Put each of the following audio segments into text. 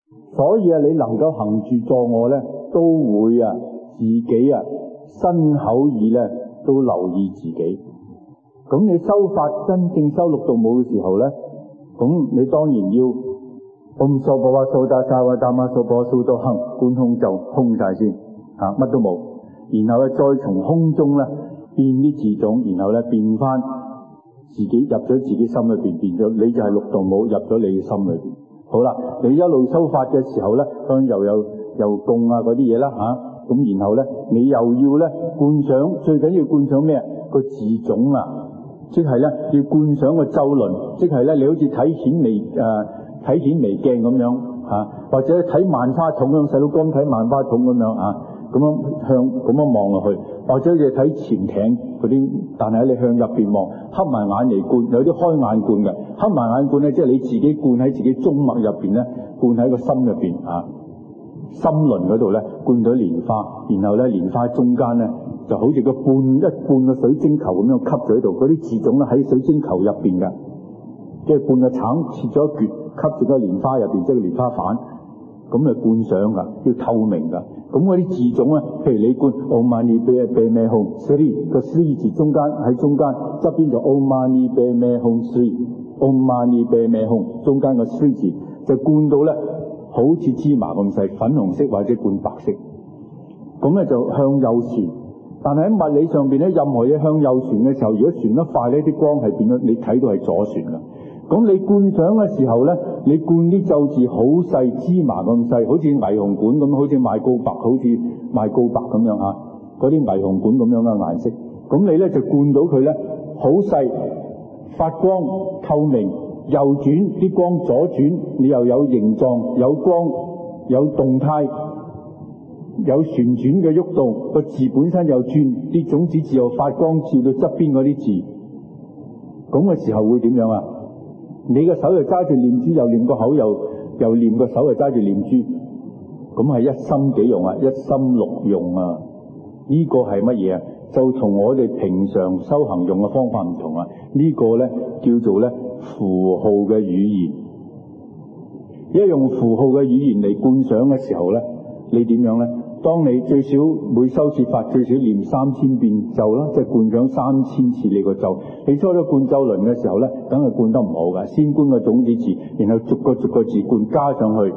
所以你能夠行住坐臥咧，都會自己身口意咧都留意自己。咁你修法真正修六度母嘅時候咧，咁你當然要唵蘇波哇蘇達沙哇達瑪蘇波蘇多哼，觀空就空晒先，乜都冇。然後咧再從空中咧變啲字種，然後咧變翻自己入咗自己心裏邊，變咗你就係六度母入咗你嘅心裏邊。好啦，你一路修法嘅時候咧，當然又有供嗰啲嘢啦咁然後咧你又要咧觀想，最緊要觀想咩？個字種即係咧要觀想個咒輪，即係咧你好似睇顯微鏡咁樣或者睇萬花筒咁，細佬哥睇萬花筒咁樣咁樣望落去，或者你睇潛艇嗰啲，但係你向入邊望，黑埋眼嚟觀，有啲開眼觀嘅，黑埋眼觀咧，即係你自己觀喺自己中脈入邊咧，觀喺個心入邊心輪嗰度咧觀到蓮花，然後咧蓮花中間咧就好似一半個水晶球咁樣吸咗喺度，嗰啲字種咧喺水晶球入邊嘅，即係半個橙切咗一橛吸住個蓮花入邊，即係個蓮花瓣，咁嚟觀想噶，要透明噶。咁嗰啲字種咧，譬如你觀 Om Mani Padme Hum Sri 個 Sri 字中間喺中間側邊就 Om Mani Padme Hum Sri Om Mani Padme Hum 中間個 Sri 字就觀到咧好似芝麻咁細，粉紅色或者觀白色，咁咧就向右旋。但係喺物理上邊咧，任何嘢向右旋嘅時候，如果旋得快呢啲光係變咗你睇到係左旋噶。咁你觀想嘅時候咧，你觀啲咒字好細，芝麻咁細，好似霓虹管咁，好似賣告白咁樣嗰啲霓虹管咁樣嘅顏色。咁你咧就觀到佢咧好細，發光透明，右轉啲光左轉，你又有形狀，有光，有動態，有旋轉嘅喐動，個字本身又轉，啲種子字又發光照到側邊嗰啲字。咁嘅時候會點樣你個手又揸住念珠，又念個口，又念個手，又揸住念珠，咁係一心幾用一心六用呢個係乜嘢就同我哋平常修行用嘅方法唔同呢個咧叫做咧符號嘅語言。一用符號嘅語言嚟觀想嘅時候咧，你點樣咧？當你最少每修次法最少念3000遍咒啦，即係觀想3000次你個咒。你初咗觀咒輪嘅時候咧，梗係觀得唔好㗎。先觀個種子字，然後逐個字觀，加上去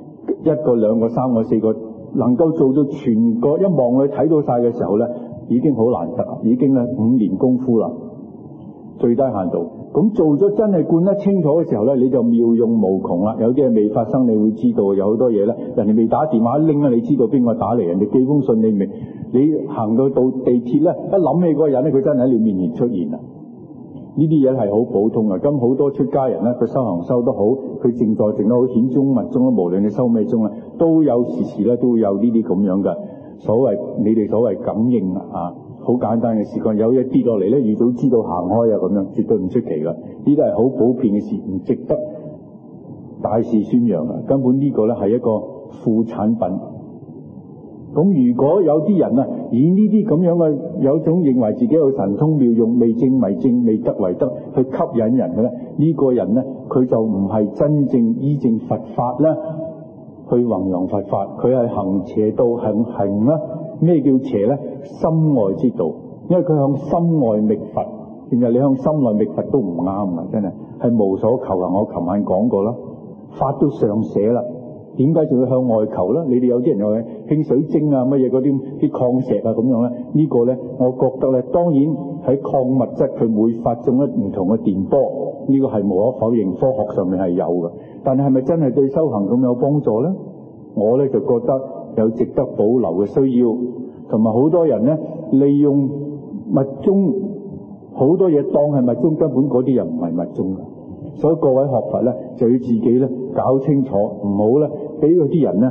1個、2個、3個、4個，能夠做到全個一望去睇到晒嘅時候咧，已經好難得，已經咧5年功夫啦，最低限度。咁做咗真係觀得清楚嘅時候咧，你就妙用無窮啦。有啲嘢未發生，你會知道有好多嘢咧。人哋未打電話拎你知道邊個打嚟；人哋寄封信，你行到地鐵咧，一諗起嗰個人咧，佢真係喺你面前出現啦。呢啲嘢係好普通嘅。咁好多出家人咧，佢修行修得好，佢靜坐靜得好，顯宗密宗，無論你修咩宗咧，都有時咧都會有呢啲咁樣嘅你哋所謂感應好簡單嘅事幹，有嘢跌落嚟咧，預早知道行開咁樣，絕對唔出奇噶。呢啲係好普遍嘅事，唔值得大肆宣揚啊！根本呢個咧係一個副產品。咁如果有啲人以呢啲咁樣嘅有種認為自己有神通妙用，未證為證，未得為得，去吸引人嘅咧，呢個人咧佢就唔係真正依正佛法啦，去弘揚佛法，佢係行邪道，行啦。咩叫邪咧？心外之道，因為佢向心外覓佛，其實你向心內覓佛都唔啱啊！真係無所求啊！我琴晚講過啦，法都上寫啦，點解仲要向外求咧？你哋有啲人又係興水晶乜嘢嗰啲礦石咁樣咧？呢個咧，我覺得咧，當然喺礦物質佢會發中一唔同嘅電波，呢個係無可否認，科學上面係有嘅。但係咪真係對修行咁有幫助咧？我咧就覺得有值得保留嘅需要，同埋好多人咧利用密宗好多嘢當係密宗，根本嗰啲又唔係密宗嘅。所以各位學佛咧就要自己咧搞清楚，唔好咧俾嗰啲人咧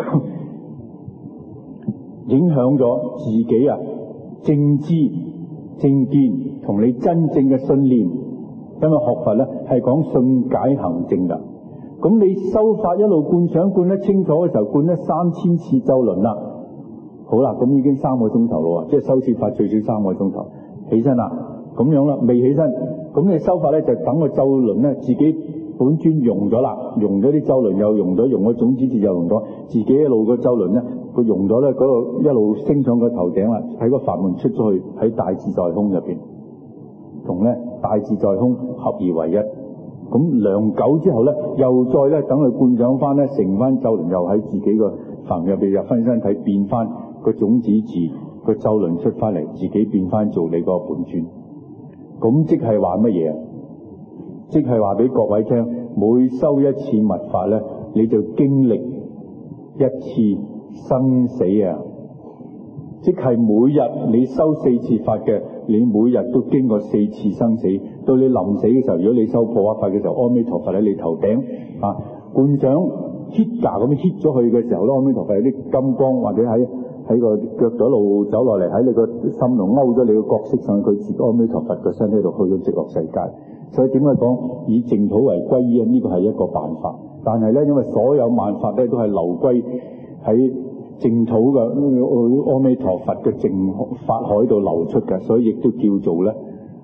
影響咗自己正知正見同你真正嘅信念。因為學佛咧係講信解行證㗎。咁你修法一路觀想觀得清楚嘅時候，觀得3000次咒輪啦，好啦，咁已經3個鐘頭咯，即係修次法最少3個鐘頭。起身啦，咁樣啦，未起身，咁你修法咧就等個咒輪咧自己本尊溶咗啦，溶咗啲周輪又溶咗，溶咗種子節又溶咗，自己一路個周輪咧，佢溶咗咧，嗰個一路升上個頭頂啦，喺個法門出咗去，喺大自在空入邊，同咧大自在空合而為一。咁良久之後咧，又再咧等佢觀想翻咧，成翻周輪又喺自己個法門入邊入翻身體，變翻個種子節個周輪出翻嚟，自己變翻做你個本尊。咁即係話乜嘢啊？即係話俾各位聽，每修一次密法咧，你就經歷一次生死啊！即係每日你修4次法嘅，你每日都經過4次生死。到你臨死嘅時候，如果你修破瓦法嘅時候，阿彌陀佛喺你頭頂啊，觀想 hit 咁 hit 咗去嘅時候咧，阿彌陀佛有啲金光，或者喺個腳度一路走落嚟，喺你個心度勾咗你個角色上去，佢自阿彌陀佛個身喺度去到極樂世界。所以點解講以淨土為歸依啊？呢個係一個辦法，但係咧，因為所有萬法咧都係流歸喺淨土嘅阿彌陀佛嘅淨法海度流出嘅，所以亦都叫做咧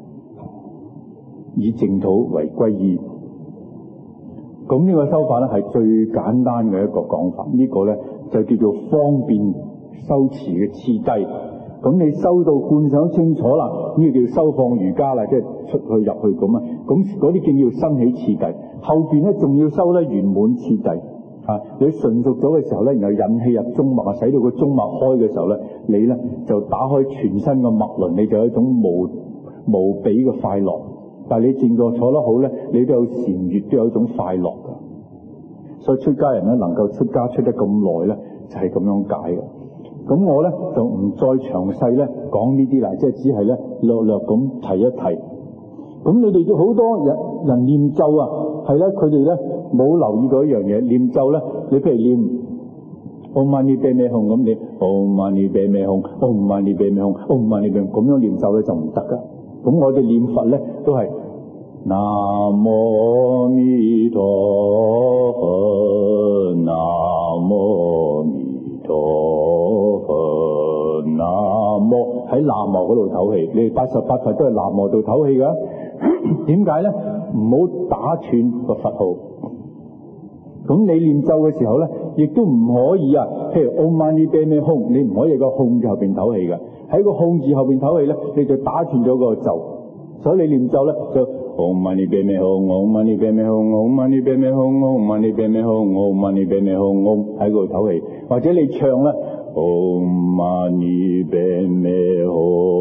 以淨土為歸依。咁呢個修法咧係最簡單嘅一個講法，呢個咧就叫做方便修持嘅次第。咁你修到觀想清楚啦，呢個叫修放瑜伽啦，即係出去入去咁啊。咁嗰啲叫生起次第，後邊咧仲要修咧圓滿次第啊。你純熟咗嘅時候咧，然後引氣入中脈啊，使到個中脈開嘅時候咧，你咧就打開全身嘅脈輪，你就有一種無比嘅快樂。但係你靜坐得好咧，你都有禪悅，都有一種快樂噶。所以出家人咧能夠出家出得咁耐咧，就係咁樣解嘅。咁我咧就唔再詳細咧講呢啲啦，即係只係咧略略咁提一提。咁你哋都好多人念咒啊，係咧佢哋咧冇留意到一樣嘢，念咒咧，你譬如念唵嘛呢叭咪吽咁，你唵嘛呢叭咪吽，唵嘛呢叭咪吽，唵嘛呢叭咪吽咁樣念咒咧就唔得噶。咁我哋念佛咧都係南無阿彌陀佛，南無阿彌陀佛，南無喺南無嗰度唞氣，你哋88佛都係南無度唞氣噶。點解咧？唔好打斷個佛號。咁你念咒嘅時候咧，亦都唔可以啊。譬如唵嘛呢叭咪吽，你唔可以喺個吽字後邊唞氣嘅。喺個吽字後邊唞氣咧，你就打斷咗個咒。所以你念咒咧就唵嘛呢叭咪吽，唵嘛呢叭咪吽，唵嘛呢叭咪吽，唵嘛呢叭咪吽，唵嘛呢叭咪吽，唵喺嗰度唞氣。或者你唱咧唵嘛呢叭咪吽，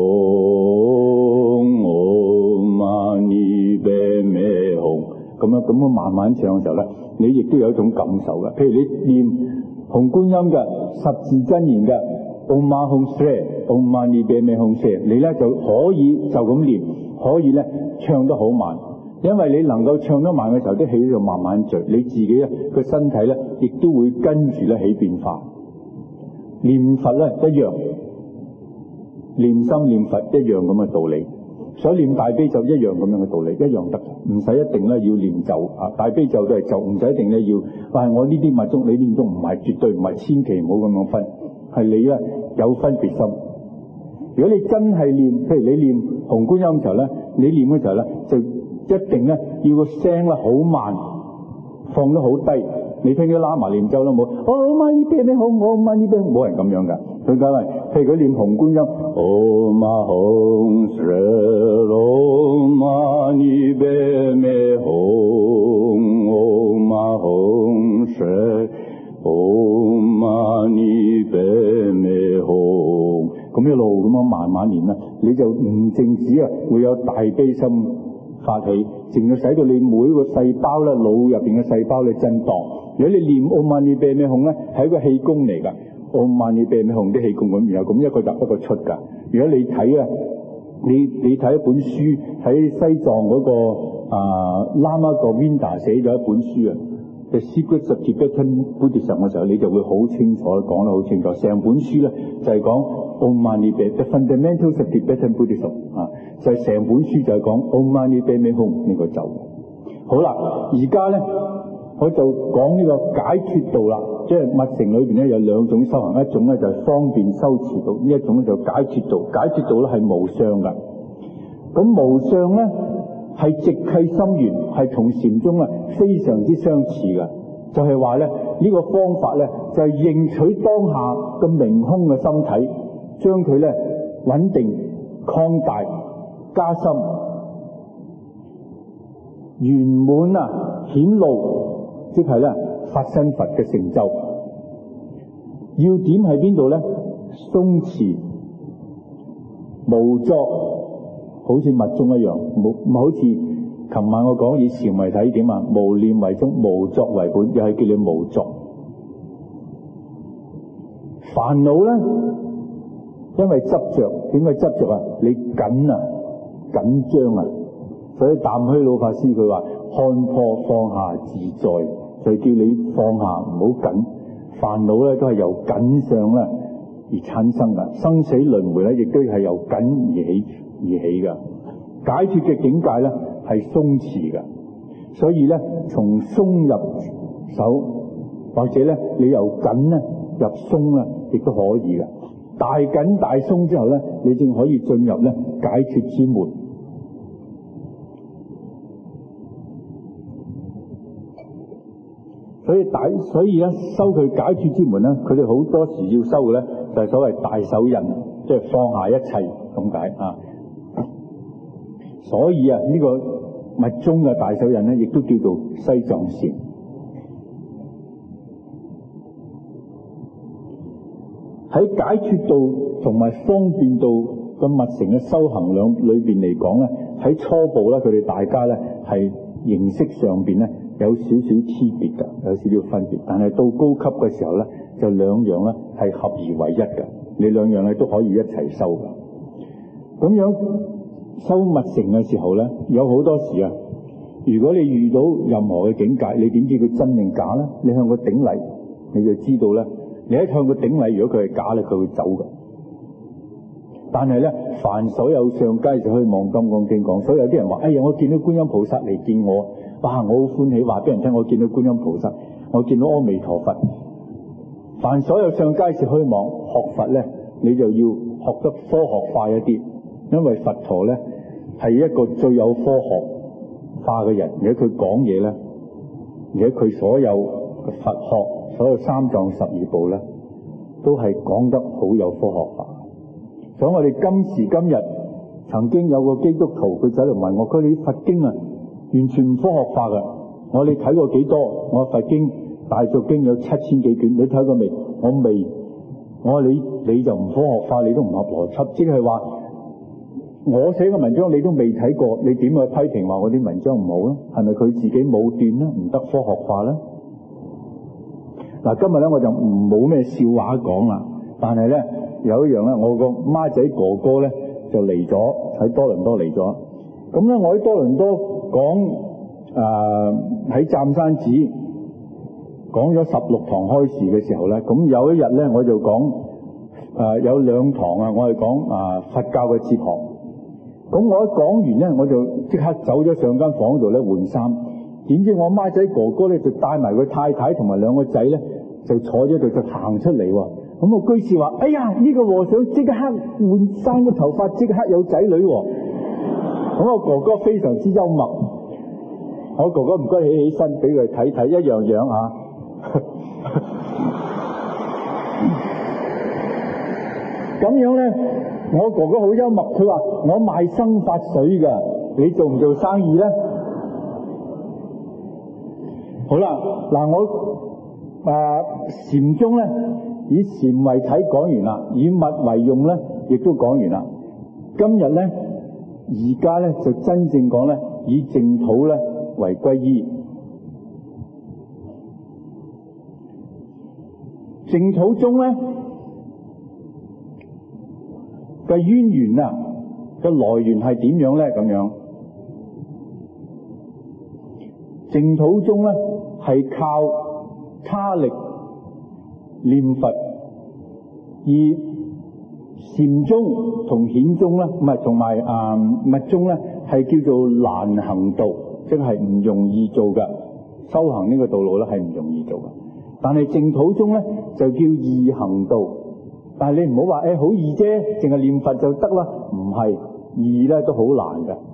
唵嘛呢叭咪吽，咁樣慢慢唱嘅時候咧，你亦都有一種感受嘅。譬如你念紅觀音嘅十字真言嘅唵嘛吽舍，唵嘛呢叭咪吽舍，你咧就可以就咁念，可以咧唱得好慢，因為你能夠唱得慢嘅時候，啲氣就慢慢聚，你自己咧個身體咧亦都會跟住咧起變化。念佛咧一樣，念心念佛一樣咁嘅道理，所以念大悲咒一樣咁樣嘅道理，一樣得，唔使一定咧要念咒啊。大悲咒都係咒，唔使一定咧要話我呢啲密宗，你念宗唔係，絕對唔係，千祈唔好咁樣分，係你咧有分別心。如果你真係念，譬如你念紅觀音嘅時候咧，你念嘅時候咧，就一定咧要個聲咧好慢，放得好低。你聽啲喇嘛念咒都冇，唵嘛呢叭咪吽，唵嘛呢叭，冇人咁樣噶。佢梗係，譬如佢念紅觀音，唵嘛吽舍，唵嘛呢叭咪吽，唵嘛吽舍，唵嘛呢叭咪吽。咁一路咁樣慢慢念啦，你就唔淨止啊會有大悲心發起，淨到使到你每個細胞咧，腦入邊嘅細胞咧震盪。如果你念唵嘛呢叭咪吽咧，係一個氣功嚟噶，唵嘛呢叭咪吽啲氣功咁，然後咁一個入一個出噶。如果你睇啊，你睇一本書，喺西藏嗰個Lama Govinda寫咗一本書啊，The Secrets of Tibetan Buddhism嘅時候，你就會好清楚講得好清楚。成本書咧就係講唵嘛呢叭 The Fundamentals of Tibetan Buddhism 啊，就係成本書就係講唵嘛呢叭咪吽呢個咒。好啦，而家咧我就講呢個解脫道啦，即係密乘裏邊咧有兩種修行，一種咧就係方便修持道，呢一種咧就解脫道。解脫道咧係無相噶，咁無相咧係直契心源，係同禪宗非常之相似嘅。就係話咧，呢個方法咧就係認取當下嘅明空嘅心體，將佢咧穩定、擴大、加深、圓滿顯露，即係咧法身佛嘅成就。要點喺邊度咧？鬆弛無作，好似密宗一樣，唔好似琴晚我講以禪為體點啊，無念為宗，無作為本，又係叫你無作。煩惱咧，因為執着，點解執着啊？你緊張啊，所以淡虛老法師佢話看破放下自在，就叫你放下，唔好緊。煩惱咧都係由緊上咧而產生噶，生死輪迴咧亦都係由緊而起噶。解脫嘅境界咧係鬆弛嘅，所以咧從鬆入手，或者咧你由緊咧入鬆咧亦都可以嘅。大緊大鬆之後咧，你正可以進入咧解脫之門。所以咧修佢解脫之門咧，佢哋好多時要修嘅咧就係所謂大手印，即係放下一切咁解啊。所以呢個密宗嘅大手印咧，亦都叫做西藏禪。喺解脫道同埋方便道嘅密乘嘅修行兩裏邊嚟講咧，喺初步咧，佢哋大家咧係形式上邊咧有少少區別㗎，有少少分別。但係到高級嘅時候咧，就兩樣咧係合而為一㗎。你兩樣咧都可以一齊修㗎。咁樣修密乘嘅時候咧，有好多時如果你遇到任何嘅境界，你點知佢真定假咧？你向佢頂禮，你就知道咧。你一向佢頂禮，如果佢係假咧，佢會走㗎。但係咧，凡所有相皆就可以望金剛經講。所以有啲人話：哎呀，我見到觀音菩薩嚟見我，哇！我好歡喜，話俾人聽我見到觀音菩薩，我見到阿彌陀佛。凡所有相皆是虛妄，學佛咧，你就要學得科學化一啲，因為佛陀咧係一個最有科學化嘅人，而且佢講嘢咧，而且佢所有嘅佛學。所有三藏十二部咧，都係講得好有科學化。所以我哋今時今日曾經有個基督徒，佢走嚟問我：佢哋佛經完全唔科學化㗎。我哋睇過幾多？我佛經大續經有7000幾卷，你睇過未？我未。我話你就唔科學化，你都唔合邏輯，即係話我寫嘅文章你都未睇過，你點去批評話我啲文章唔好咧？係咪佢自己冇斷咧？唔得科學化咧？嗱，今日咧我就冇咩笑話講啦，但係咧有一樣咧，我個孖仔哥哥咧就嚟咗，喺多倫多嚟咗。咁咧我喺多倫多講喺湛山寺講咗16堂開示嘅時候咧，咁有一日咧我就講有2堂我係講佛教嘅哲學。咁我一講完咧，我就即刻走咗上間房度咧換衫。點知我孖仔哥哥咧就帶埋佢太太同埋2個仔咧就坐咗度就行出嚟喎。咁我居士話：哎呀，呢個和尚即刻換生個頭髮，即刻有仔女喎。咁我哥哥非常之幽默，我哥哥唔該起身俾佢睇睇，一樣樣嚇。咁樣咧，我哥哥好幽默，佢話：我賣生髮水㗎，你做唔做生意咧？好啦，嗱我禪宗咧以禪為體講完啦，以密為用咧亦都講完啦。今日咧而家咧就真正講咧以淨土咧為歸依。淨土宗咧嘅淵源嘅來源係點樣咧？咁樣淨土宗咧係靠他力念佛，而禪宗同顯宗咧，唔係同埋密宗咧，係叫做難行道，即係唔容易做嘅。修行呢個道路咧係唔容易做嘅。但係淨土宗咧就叫易行道。但係你唔好話好易啫，淨係念佛就得啦，唔係易咧都好難嘅。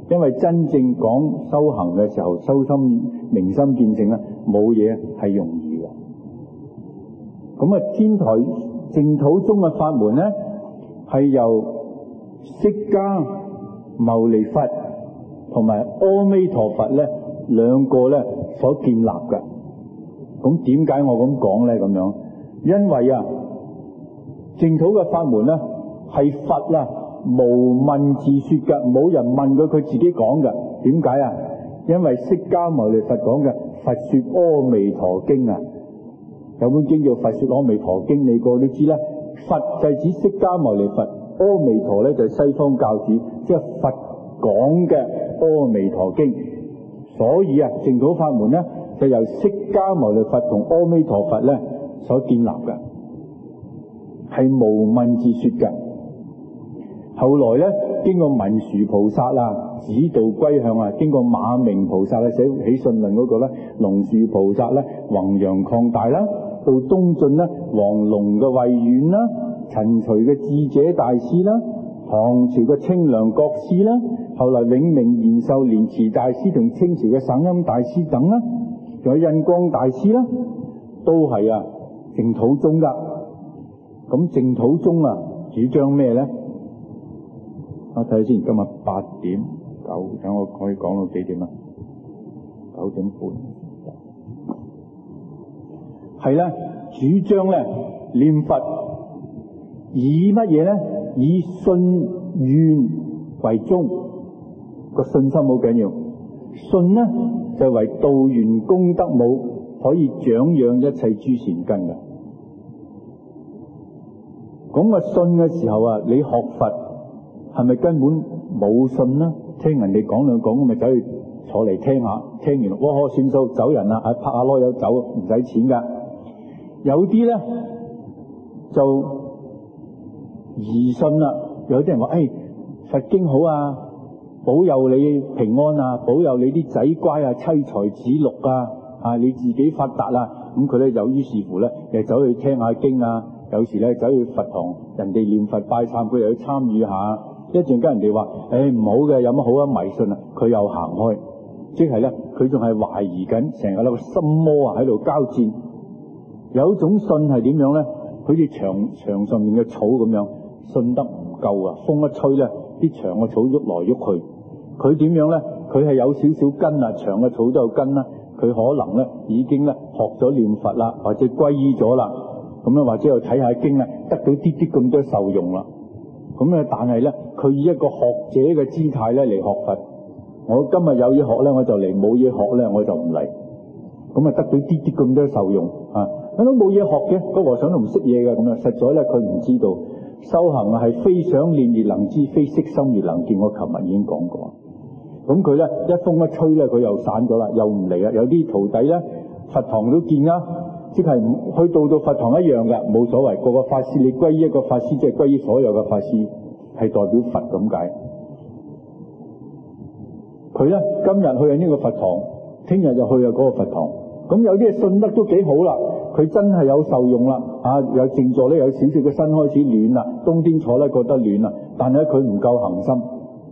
因為真正講修行嘅時候，修心明心見性咧，冇嘢係容易嘅。咁啊，天台淨土宗嘅法門咧，係由釋迦牟尼佛同埋阿彌陀佛咧兩個咧所建立嘅。咁點解我咁講咧？咁樣，因為啊，淨土嘅法門咧係佛啊無問自說嘅，冇人問佢自己講嘅。點解啊？因為釋迦牟尼佛講嘅《佛說阿彌陀經》啊，有本經叫《佛說阿彌陀經》，你個都知啦。佛就係指釋迦牟尼佛，阿彌陀咧就係西方教主，即係佛講嘅阿彌陀經。所以啊，淨土法門咧就由釋迦牟尼佛同阿彌陀佛咧所建立嘅，係無問自說嘅。後來咧，經過文殊菩薩啊指導歸向啊，經過馬明菩薩咧寫起信論嗰個咧，龍樹菩薩咧弘揚擴大啦，到東晉咧黃龍嘅慧遠啦，陳徐嘅智者大師啦，唐朝嘅清涼國師啦，後來永明延壽蓮池大師同清朝嘅省欽大師等啦，仲有印光大師啦，都係啊淨土宗噶。咁淨土宗啊主張咩咧？我睇下先，今日8點9，等我可以講到幾點啊？9點半。係啦，主張咧念佛以乜嘢咧？以信願為宗，個信心好緊要。信咧就為道源功德母，可以長養一切諸善根嘅。咁啊信嘅時候啊，你學佛係咪根本冇信呢？聽人哋講兩講，咪走去坐嚟聽下，聽完哇算數走人啦，拍下籮柚走，唔使錢噶。有啲咧就疑信啦，有啲人話佛經好啊，保佑你平安啊，保佑你啲仔乖啊，妻財子祿啊，你自己發達啊。咁佢咧就於是乎咧，又走去聽下經啊，有時咧走去佛堂，人哋念佛拜懺，佢又去參與下。一陣間人哋話唔好嘅，有乜好啊？迷信啊，佢又行開，即係咧佢仲係懷疑緊，成日咧個心魔啊喺度交戰。有一種信係點樣咧？好似牆上面嘅草咁樣，信得唔夠啊！風一吹咧，啲牆嘅草喐來喐去。佢點樣咧？佢係有少少根啊，牆嘅草都有根啦。佢可能咧已經咧學咗念佛啦，或者皈依咗啦。咁咧或者又睇下經啦，得到啲啲咁多受用啦。咁咧，但係咧，佢以一個學者嘅姿態咧嚟學佛。我今日有嘢學咧，我就嚟；冇嘢學咧，我就唔嚟。咁啊，得到啲啲咁多受用啊！我都冇嘢學嘅，個和尚都唔識嘢嘅咁樣。實在咧，佢唔知道修行啊，係非想練而能知，非悉心而能見。我琴日已經講過。咁佢咧一風一吹咧，佢又散咗啦，又唔嚟啦。有啲徒弟咧，佛堂都見啦。即係去到佛堂一樣嘅，冇所謂。個個法師你歸依一個法師，即係歸依所有嘅法師，係代表佛咁解。佢咧今日去呢個佛堂，聽日就去嗰個佛堂。咁有啲信得都幾好啦，佢真係有受用啦。有靜坐咧，有少少嘅身開始暖啦，冬天坐咧覺得暖啦，但係佢唔夠恒心。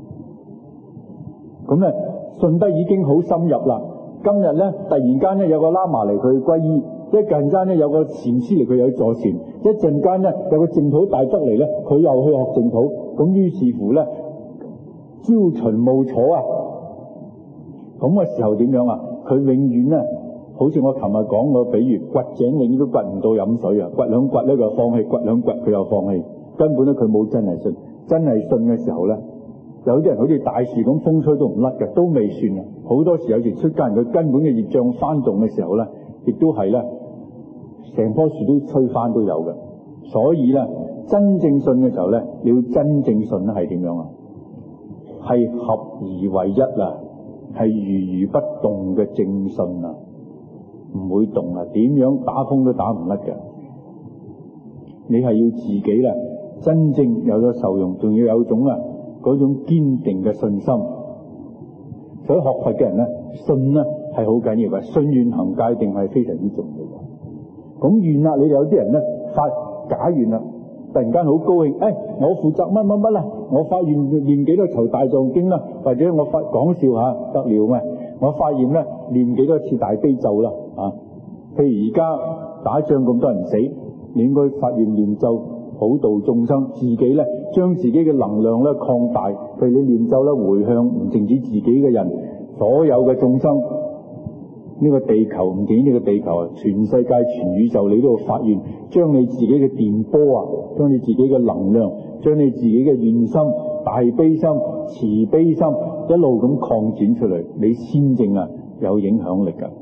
咁咧信得已經好深入啦。今日咧突然間咧有個喇嘛嚟佢歸依。一陣間咧有個禪師嚟，佢又去坐禪；一陣間咧有個淨土大德嚟咧，佢又去學淨土。咁於是乎咧，朝秦暮楚啊！咁嘅時候點樣啊？佢永遠咧，好似我琴日講個比喻，掘井永遠都掘唔到飲水啊！掘兩掘咧佢又放棄，掘兩掘佢又放棄，根本咧佢冇真係信。真係信嘅時候咧，有啲人好似大樹咁風吹都唔甩嘅，都未算啊！好多時有時出家人佢根本嘅業障翻動嘅時候咧，亦都係咧。成棵樹都吹翻都有嘅，所以咧真正信嘅時候咧，你要真正信咧係點樣啊？係合而為一啊，係如如不動嘅正信啊，唔會動啊，點樣打風都打唔甩嘅。你係要自己咧真正有咗受用，仲要有種嗰種堅定嘅信心。所以學佛嘅人咧，信咧係好緊要嘅，信願行戒定係非常之重要嘅。咁願啦，你有啲人咧發假願啦， 突然間好高興，我負責乜乜乜啦，我發願念幾多籌大藏經啦，或者我講笑下得了咩？我發現咧念幾多次大悲咒啦譬如而家打仗咁多人死，你應該發願念咒普渡眾生，自己咧將自己嘅能量咧擴大，譬如你念咒咧回向唔淨止自己嘅人，所有嘅眾生。呢個地球唔止呢個地球啊，全世界全宇宙你都要發願，將你自己嘅電波啊，將你自己嘅能量，將你自己嘅願心、大悲心、慈悲心一路咁擴展出嚟，你先正有影響力㗎。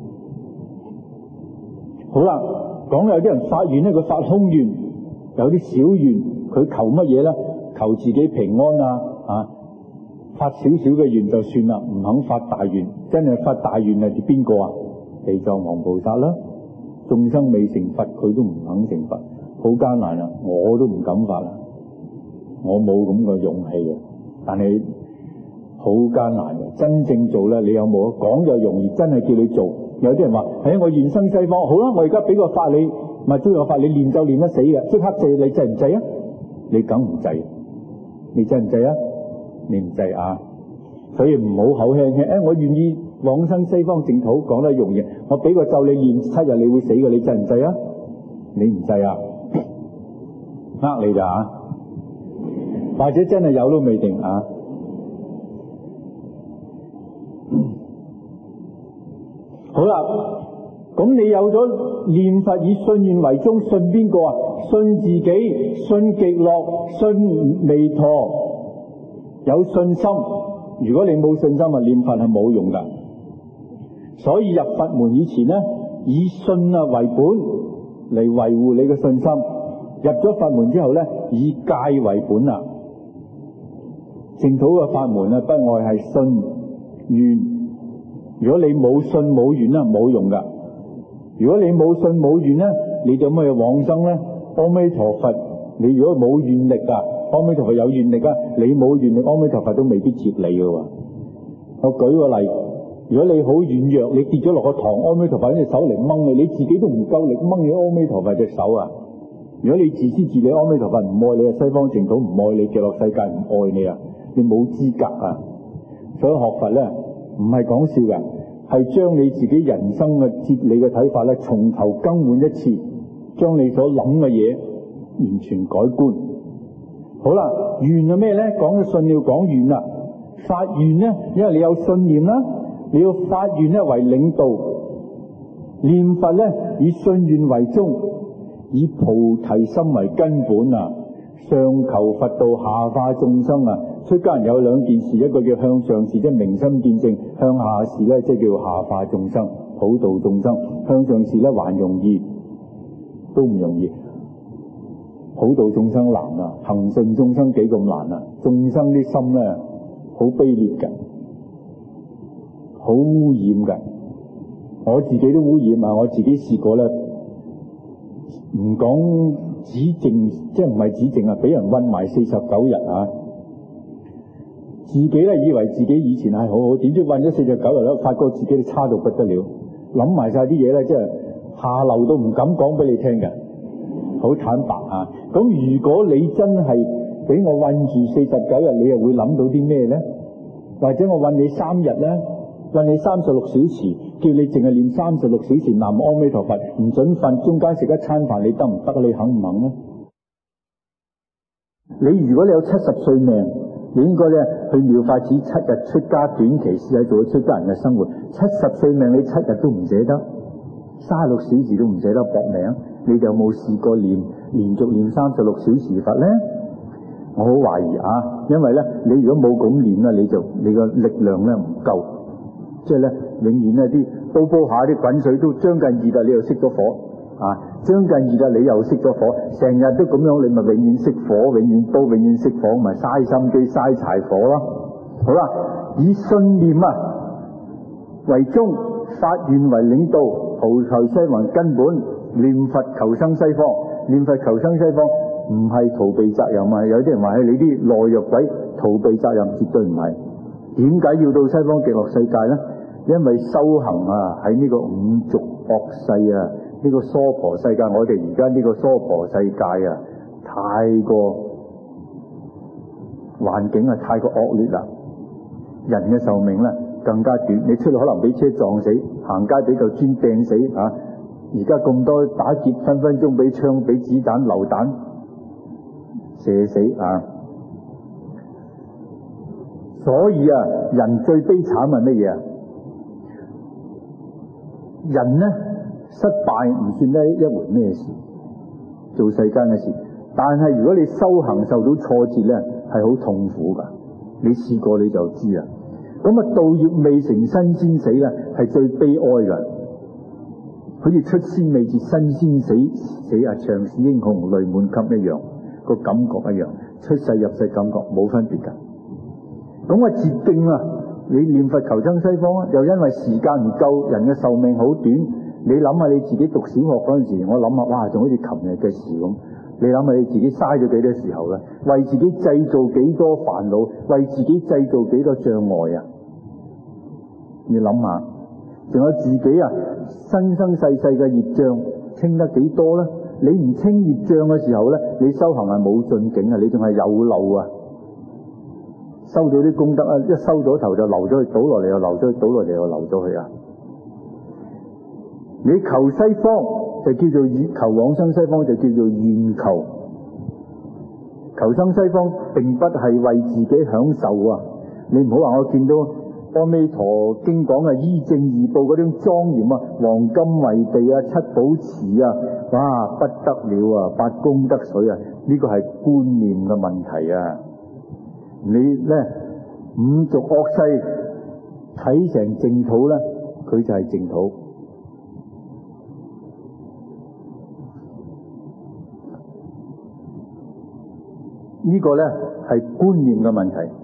好啦，講有啲人發願咧，佢發空願，有啲小願，佢求乜嘢咧？求自己平安發少少嘅願就算啦，唔肯發大願。真係發大願係邊個啊？地藏王菩薩啦，眾生未成佛，佢都唔肯成佛，好艱難啊！我都唔敢發啦，我冇咁嘅勇氣啊。但係好艱難嘅，真正做咧，你有冇講就容易，真係叫你做。有啲人話：我願生西方，好啦，我而家俾個法你，咪將個法你念就念得死嘅，即刻制，你制唔制啊？你梗唔制，你制唔制啊？你唔制啊！所以唔好口輕輕，我願意往生西方淨土，講得容易。我俾個咒你念7日，你會死嘅，你制唔制啊？你唔制啊？你咋或者真係有都未定啊！好啦，咁你有咗念佛以信願為宗，信邊個啊？信自己，信極樂，信彌陀。有信心，如果你冇信心念佛係冇用噶。所以入佛門以前呢，以信為本嚟維護你嘅信心。入咗佛門之後呢，以戒為本啦。淨土嘅法門不外係信願。如果你冇信冇願冇用噶。如果你冇信冇願呢，你就咩往生呢？阿彌陀佛，你如果冇願力阿彌陀佛有願力你冇願力，阿彌陀佛都未必接你嘅喎。我舉個例，如果你好軟弱，你跌咗落個塘，阿彌陀佛隻手嚟掹你，你自己都唔夠力掹你阿彌陀佛隻手啊！如果你自私自利，阿彌陀佛唔愛你，西方淨土唔愛你，極樂世界唔愛你你冇資格啊！所以學佛咧唔係講笑嘅，係將你自己人生嘅哲理嘅睇法咧，從頭更換一次，將你所諗嘅嘢完全改觀。好啦，願係咩咧？講咗信要講願啦。發願咧，因為你有信念啦，你要發願咧為領導，念佛咧以信願為宗，以菩提心為根本上求佛道，下化眾生出家人有兩件事，一個叫向上事，即係明心見性；向下事咧，即係叫下化眾生，普度眾生。向上事咧還容易，都唔容易。普度眾生難恒順眾生幾咁難眾生啲心咧好卑劣嘅，好污染嘅。我自己都污染我自己試過咧，唔講指證，即係唔係指證俾人韞埋49日自己咧以為自己以前係好好，點知韞咗49日咧，發覺自己差到不得了，諗埋晒啲嘢咧，即係下流到唔敢講俾你聽嘅。好坦白咁如果你真係俾我韞住49日，你又會諗到啲咩呢？或者我韞你3日呢？韞你36小時，叫你淨係念36小時南無阿彌陀佛，唔准瞓，中間食一餐飯，你得唔得？你肯唔肯呢？你如果你有70歲命，你應該咧去妙法寺7日出家短期試下做出家人嘅生活。70歲命你7日都唔捨得，36小時都唔捨得搏命。你哋有冇試過連續念36小時佛呢？我好懷疑因為咧，你如果冇咁念咧，你個力量咧唔夠，即係咧永遠咧啲煲下啲滾水都將近熱啦，你又熄咗火將近熱啦，你又熄咗火，成日都咁樣，你咪永遠熄火，永遠煲，永遠熄火，咪嘥心機嘥柴火咯。好啦，以信念為宗，發願為領導，菩提心為根本，念佛求生西方。念佛求生西方唔係逃避責任有啲人話你啲懦弱鬼逃避責任，絕對唔係。點解要到西方極樂世界呢？因為修行喺呢個五濁惡世呢個娑婆世界，我哋而家呢個娑婆世界太過環境啊，太過惡劣啦，人嘅壽命咧更加短。你出去可能俾車撞死，行街俾嚿磚掟死啊！而家咁多打劫，分分鐘俾槍、俾子彈、流彈射死啊！所以啊，人最悲慘係乜嘢啊？人呢，失敗唔算得一回咩事，做世間嘅事。但係如果你修行受到挫折呢，係好痛苦噶。你試過你就知啦。咁啊，道業未成身先死呢，係最悲哀噶。好似出師未捷身先死啊，長使英雄淚滿襟一樣，個感覺一樣，出世入世感覺冇分別噶。咁啊，捷徑啊，你念佛求生西方啊，又因為時間唔夠，人嘅壽命好短。你諗下你自己讀小學嗰陣時，我諗下，哇，仲好似琴日嘅事咁。你諗下你自己嘥咗幾多時候咧？為自己製造幾多煩惱，為自己製造幾多障礙啊！你諗下，仲有自己啊，生生世世嘅業障清得幾多咧？你唔清業障嘅時候咧，你修行係冇進境啊，你仲係有漏啊！收到啲功德啊，一收咗頭就流咗去，倒落嚟又流咗去，倒落嚟又流咗去啊！你求西方就叫做求往生西方，就叫做願求。求生西方並不係為自己享受啊！你唔好話我見到阿彌陀經講嘅依正二報嗰種莊嚴啊，黃金為地啊，七寶池啊，哇，不得了啊，八功德水啊，呢個係觀念嘅問題啊！你咧五濁惡世睇成淨土咧，佢就係淨土。呢個咧係觀念嘅問題。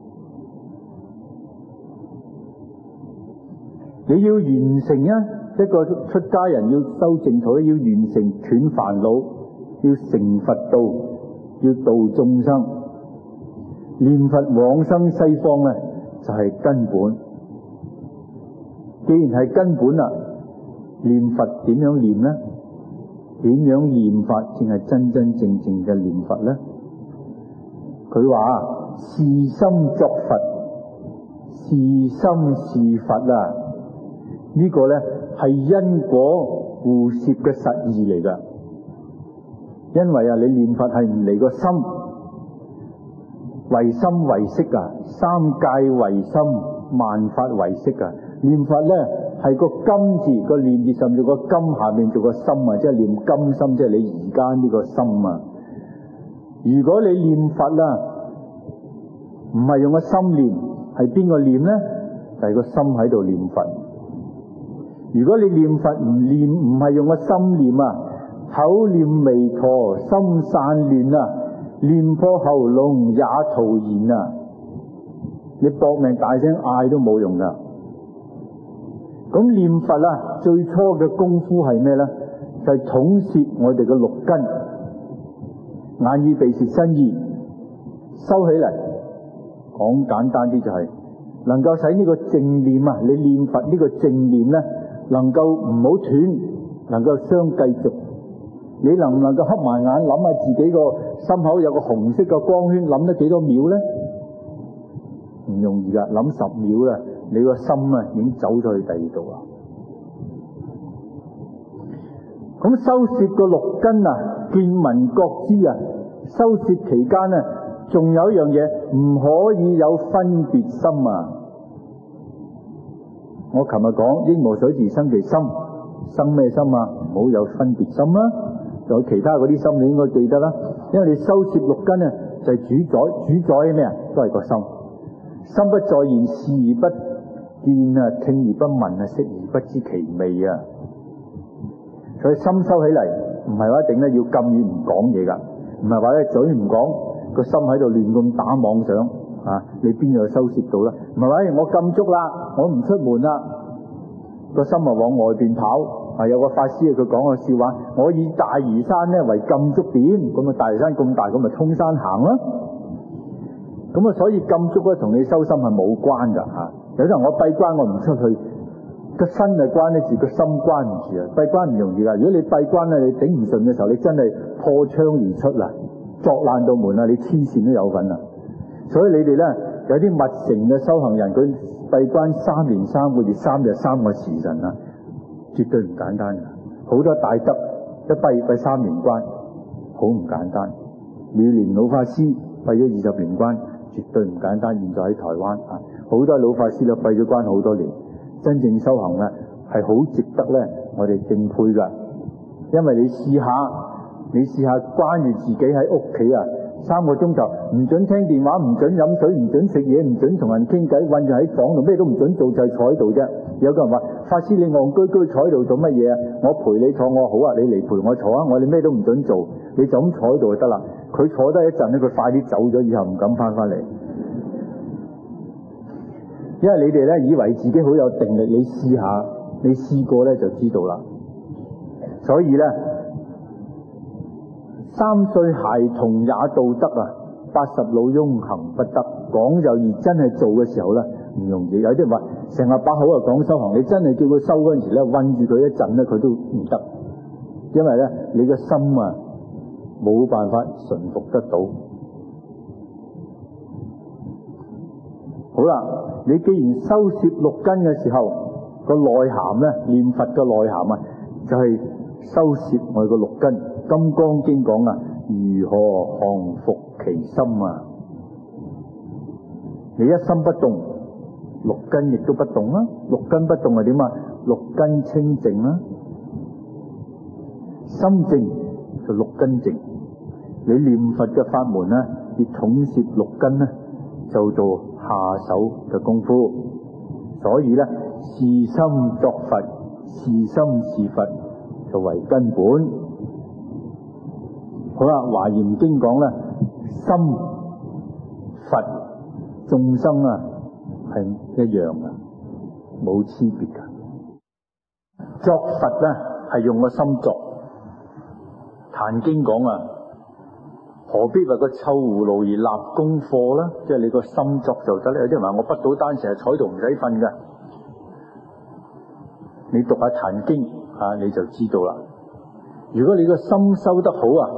你要完成一個出家人要修淨土，要完成斷煩惱，要成佛道，要度眾生。念佛往生西方咧，就係根本。既然係根本啦，念佛點樣念咧？點樣念法先係真真正正嘅念佛咧？佢話是心作佛，是心是佛啊！呢個咧係因果互攝嘅實義嚟噶。因為啊，你念佛係唔離個心，唯心唯識啊，三界唯心，萬法唯識啊。念佛咧係個金字個念字，甚至個金下面做個心啊，即係念金心，即係你而家呢個心啊。如果你念佛啦，唔係用個心念，係邊個念咧？就係個心喺度念佛。如果你念佛唔係用個心念啊，口念彌陀，心散亂啊，念破喉嚨也徒然啊！你搏命大聲嗌都冇用噶。咁念佛啊，最初嘅功夫係咩咧？就係統攝我哋嘅六根，眼耳鼻舌身意收起嚟。講簡單啲就係能夠使呢個正念啊，你念佛呢個正念咧，能夠唔好斷，能夠相繼續。你能唔能夠瞌埋眼諗下自己個心口有個紅色嘅光圈，諗得幾多秒咧？唔容易噶，諗10秒啦，你個心啊已經走咗去第二度啦。咁收攝個六根啊，見聞覺知啊，收攝期間啊，仲有一樣嘢唔可以有分別心啊！我琴日講應無所自生其心，生咩心啊？唔好有分別心啦。仲有其他嗰啲心你應該記得啦，因為你收攝六根啊，就係主宰咩啊？都係個心。心不在焉，視而不見啊，聽而不聞啊，色而不知其味啊。所以心收起嚟，唔係話一定咧要禁語唔講嘢噶，唔係話咧嘴唔講，個心喺度亂咁打妄想啊！你邊度收攝到啦？唔係話我禁足啦，我唔出門啦，個心啊往外邊跑。係有個法師佢講個笑話，我以大嶼山咧為禁足點，咁啊大嶼山咁大，咁咪通山行啦。咁啊，所以禁足咧同你修心係冇關噶吓。有啲人我閉關我唔出去，個身係關得住，個心關唔住啊。閉關唔容易噶，如果你閉關咧，你頂唔順嘅時候，你真係破窗而出啦。 作爛道門啊，你黐線都有份啊！所以你哋咧有啲密城嘅修行人，佢閉關3年3個月3日3個時辰啊，絕對唔簡單㗎。好多大德一閉3年關，好唔簡單。妙蓮老法師閉咗20年關，絕對唔簡單。現在喺台灣啊，好多老法師都閉咗關好多年，真正修行咧係好值得咧我哋敬佩㗎。因為你試下關住自己喺屋企啊，3個鐘頭唔准聽電話，唔准飲水，唔准食嘢，唔准同人傾偈，韞住喺房度咩都唔准做，就係坐喺度啫。有個人話：法師你戇居居坐喺度做乜嘢啊？我陪你坐，我好啊，你嚟陪我坐啊！我哋咩都唔准做，你就咁坐喺度就得啦。佢坐得一陣咧，佢快啲走咗，以後唔敢翻嚟。因為你哋咧以為自己好有定力，你試下，你試過咧就知道啦。所以咧，3歲孩童也道德啊，80老翁行不得。講就易，真係做嘅時候咧唔容易。有啲人話成日把口啊講修行，你真係叫佢收嗰陣時咧，韞住佢一陣咧，佢都唔得。因為咧你個心啊冇辦法馴服得到。好啦，你既然收攝6根嘅時候，個內涵咧念佛嘅內涵啊，就係收攝我哋個6根。金剛經講啊，如何降伏其心啊？你一心不動，6根亦都不動啦。6根不動係點啊？6根清淨啦，心靜就6根靜。你念佛嘅法門咧，要統攝6根咧，就做下手嘅功夫。所以咧，是心作佛，是心是佛，就為根本。好啦，華嚴經講咧，心佛眾生啊係一樣嘅，冇區別嘅。作佛咧係用個心作。壇經講啊，何必為個臭葫蘆而立功課啦？即係你個心作就得咧。有啲人話我不倒單成日坐喺度唔使瞓嘅，你讀下壇經啊，你就知道啦。如果你個心修得好啊，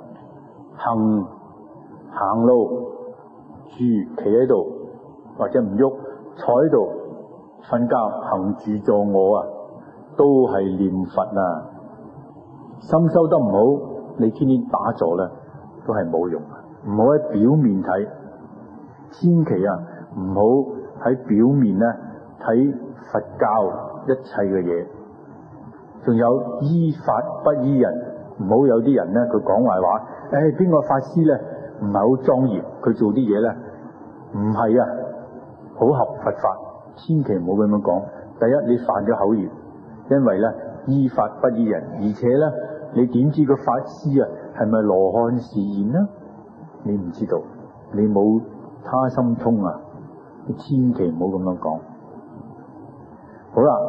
行路住企喺度或者唔喐，坐喺度瞓覺行住坐臥啊，都係念佛啊。心修得唔好，你天天打坐咧都係冇用。唔好喺表面睇，千祈啊唔好喺表面咧睇佛教一切嘅嘢。仲有依法不依人，唔好有啲人咧佢講壞話。邊個法師咧唔係好莊嚴，佢做啲嘢咧唔係啊好合佛法，千祈唔好咁樣講。第一，你犯咗口業，因為咧依法不依人，而且咧你點知個法師啊係咪羅漢示現呢？你唔知道，你冇他心通啊！你千祈唔好咁樣講。好啦，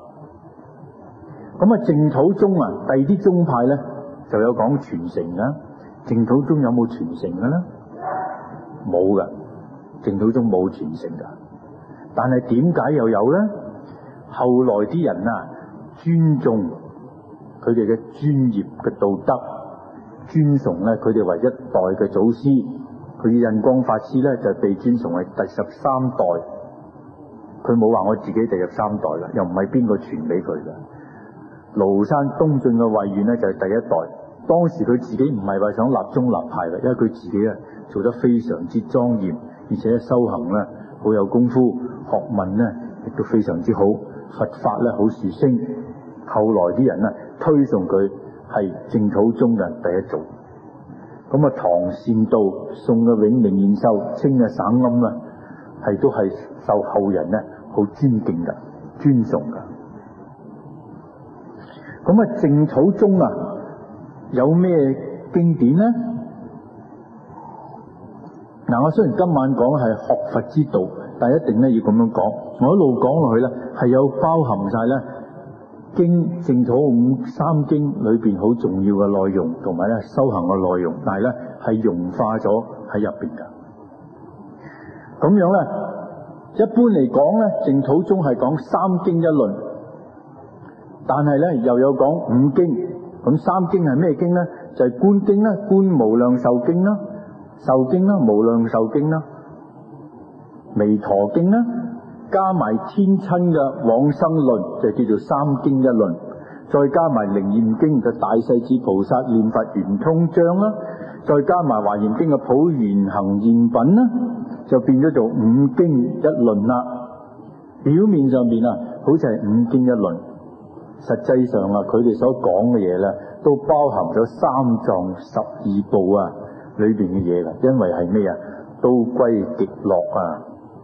咁啊淨土宗啊，第二啲宗派咧就有講傳承㗎。淨土宗有冇傳承嘅咧？冇㗎，淨土宗冇傳承㗎。但係點解又有咧？後來啲人啊尊重佢哋嘅專業嘅道德，尊崇咧佢哋為一代嘅祖師。佢印光法師咧就被尊崇為第13代。佢冇話我自己第13代啦，又唔係邊個傳俾佢嘅。廬山東晉嘅慧遠咧就係第1代。當時佢自己唔係話想立宗立派嘅，因為佢自己啊做得非常之莊嚴，而且修行咧好有功夫，學問咧亦都非常之好，佛法咧好殊勝。後來啲人啊推崇佢係淨土宗嘅第一祖。咁啊，唐善道、宋嘅永明延壽、清嘅省庵啦，係都係受後人咧好尊敬嘅、尊崇嘅。咁啊，淨土宗啊有咩經典呢？嗱，我雖然今晚講係學佛之道，但係一定咧要咁樣講。我一路講落去咧，係有包含晒咧經淨土3經裏邊好重要嘅內容，同埋咧修行嘅內容，但係咧係融化咗喺入邊嘅。咁樣咧，一般嚟講咧，淨土宗係講3經1論，但係咧又有講5經。 咁三經係咩經咧？就係觀經啦、觀無量壽經啦、壽經啦、無量壽經啦、彌陀經啦，加埋天親嘅往生論，就叫做三經一論。再加埋靈驗經嘅大勢至菩薩念佛圓通章啦，再加埋華嚴經嘅普賢行願品啦，就變咗做五經一論啦。表面上邊啊，好似係五經一論，實際上啊，佢哋所講嘅嘢咧，都包含咗三藏十二部啊裏邊嘅嘢噶。因為係咩啊？都歸極樂啊。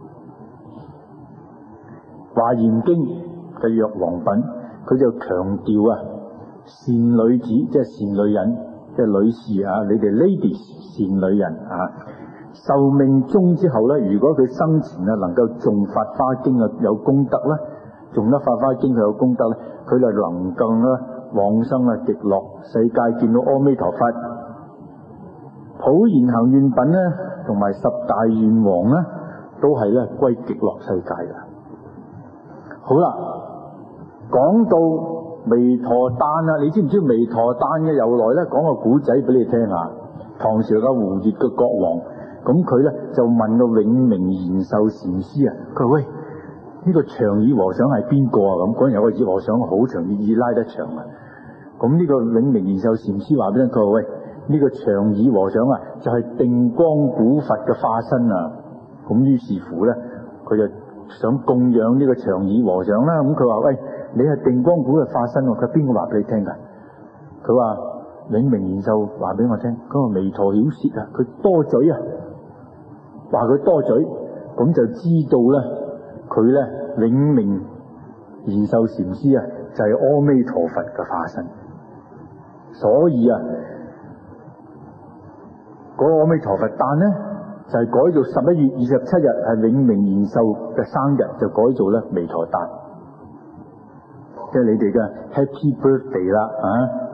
華嚴經嘅藥王品，佢就強調啊，善女子即係善女人，即係女士啊，你哋 ladies 善女人啊，壽命終之後咧，如果佢生前啊能夠誦法華經啊有功德咧，誦得法華經佢有功德咧，佢就能夠咧往生啊極樂世界，見到阿彌陀佛。普賢行願品咧，同埋十大願王咧，都係咧歸極樂世界噶。好啦。講到彌陀誕啦，你知唔知彌陀誕嘅由來咧？講個古仔俾你聽下。唐朝嘅胡越嘅國王，咁佢咧就問個永明延壽禪師啊，佢話喂，呢個長耳和尚係邊個啊？咁嗰陣有個耳和尚好長，耳拉得長啊。咁呢個永明延壽禪師話俾佢，佢話喂，呢個長耳和尚啊，就係定光古佛嘅化身啊。咁於是乎咧，佢就想供養呢個長耳和尚啦。咁佢話喂，你係定光古嘅化身喎，佢邊個話俾你聽噶？佢話永明延壽話俾我聽，佢話彌陀曉舌啊，佢多嘴啊，話佢多嘴，咁就知道咧，佢咧永明延壽禪師啊，就係阿彌陀佛嘅化身。所以啊，嗰個阿彌陀佛誕咧，就係改做11月27日係永明延壽嘅生日，就改做咧彌陀誕。即係你哋嘅 Happy Birthday 啦啊！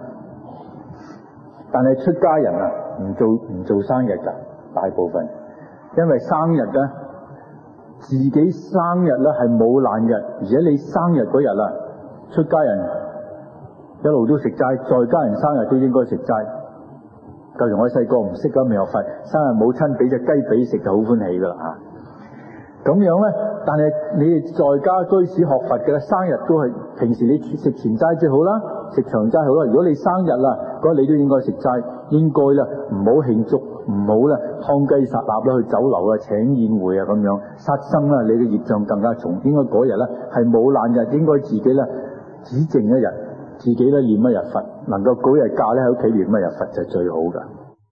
但係出家人啊，唔做生日噶，大部分，因為生日咧，自己生日咧係冇難日，而且你生日嗰日啊，出家人一路都食齋，在家人生日都應該食齋。舊時我細個唔識咁未學佛，生日母親俾隻雞髀食就好歡喜噶啦啊！咁樣咧，但係你哋在家居士學佛嘅生日都係平時你食全齋最好啦，食長齋好啦。如果你生日啦，嗰你都應該食齋，應該啦，唔好慶祝，唔好咧劏雞殺鴨啦，去酒樓啊請宴會啊咁樣殺生啦，你嘅業障更加重。應該嗰日咧係冇難日，應該自己咧只剩一日，自己咧念一日佛，能夠嗰日假咧喺屋企念一日佛就最好噶。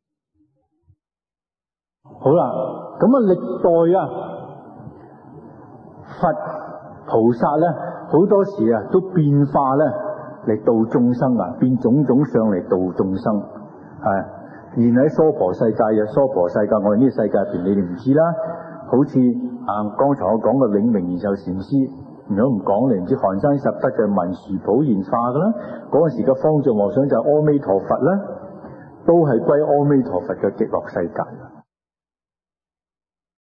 好啦，咁啊歷代啊。佛菩薩咧，好多時啊都變化咧嚟度眾生啊，變種種相嚟度眾生。係，而喺娑婆世界嘅娑婆世界，我哋呢個世界入邊，你哋唔知啦。好似剛才我講嘅永明延壽禪師，如果唔講你唔知寒山十德嘅文殊普賢化噶啦。嗰陣時嘅方丈和尚就係阿彌陀佛啦，都係歸阿彌陀佛嘅極樂世界。